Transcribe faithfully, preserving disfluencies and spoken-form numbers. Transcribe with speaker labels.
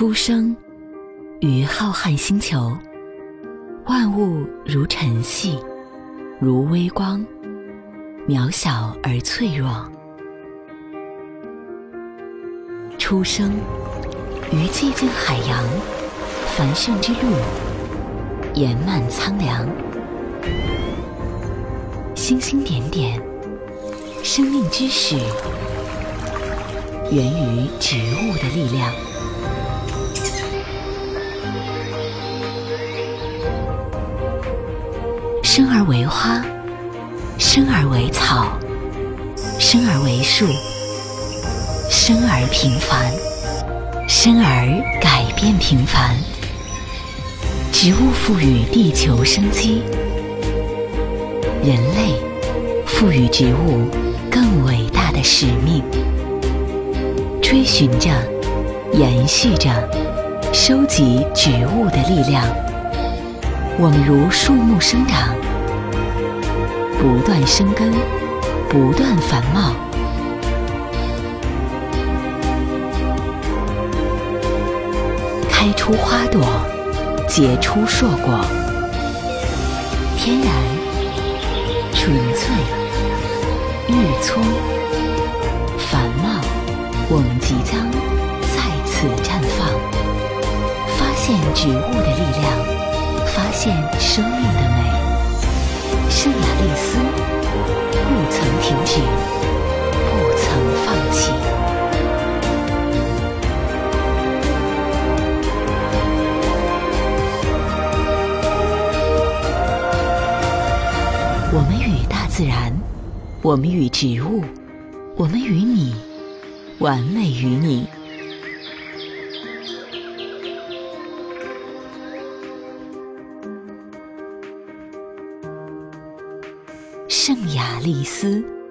Speaker 1: 出生于浩瀚星球，万物如晨曦，如微光，渺小而脆弱。出生于寂静海洋，繁盛之路，延漫苍凉。星星点点，生命之始，源于植物的力量。生而为花，生而为草，生而为树，生而平凡，生而改变平凡。植物赋予地球生机，人类赋予植物更伟大的使命，追寻着，延续着，收集植物的力量。我们如树木生长，不断生根，不断繁茂。开出花朵，结出硕果。天然，纯粹，郁葱，繁茂，我们即将在此绽放。发现植物的力量，发现生命的美。圣雅丽丝不曾停止，不曾放弃。我们与大自然，我们与植物，我们与你，完美与你。圣雅丽丝。